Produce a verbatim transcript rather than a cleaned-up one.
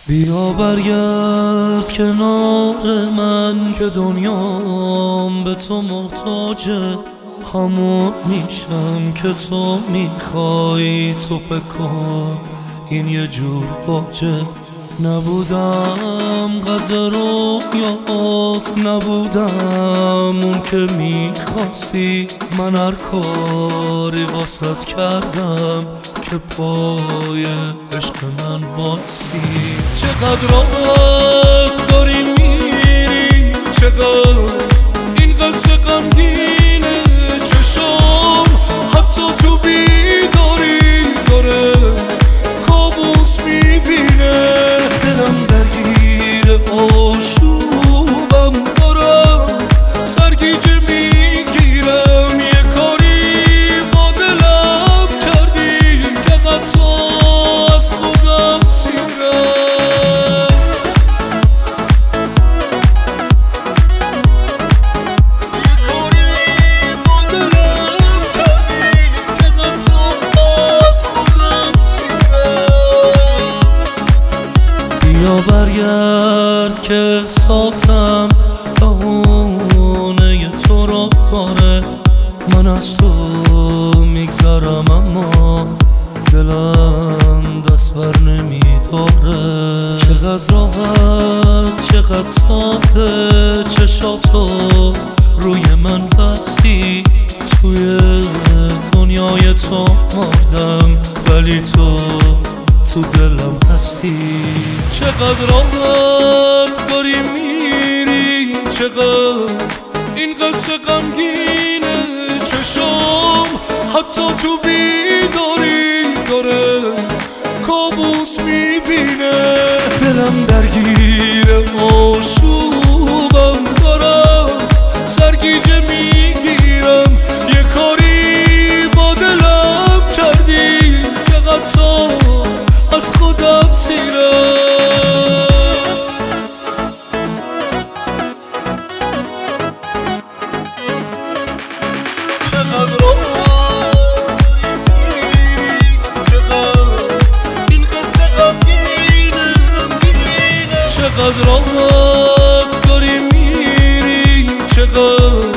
بیا برگرد کنار من که دنیام به تو محتاجه. همون میشم که تو میخوای. تو فکر کن این یه جور باجه. نبودم قد رویات، نبودم اون که میخواستی. من هر کاری واسط کردم که پای عشق من وایسی. چقدر راحت داری میری، چقدر این قصه غمگینه. چشام حتی تو بیداری داره کابوس میبینه. دلم درگیر آشوبم دارم، سرگیجه میگیرم. یه کاری با دلم کردی که حتی از خودم سیرم. یه کاری با دلم کردی که حتی از خودم سیرم. بیا برگرد که احساسم بهونه تو را داره. من از تو میگذرم اما دلم دست بر نمیداره. چقدر راحت، چقدر ساده چشاتو روی من بستی. توی دنیای تو مردم ولی تو تو دلم هستی. چقدر راحت داری میری، چقدر این قصه غمگینه. چشام حتی تو بیداری داره کابوس میبینه. دلم درگیر آشوبم دارم، سرگیجه میگیرم. یه کاری با دلم کردی که حتی از خودم سیرم. چقدر راحت میری، چقدر این قصه غمگینه. چقدر راحت داری میری، چقدر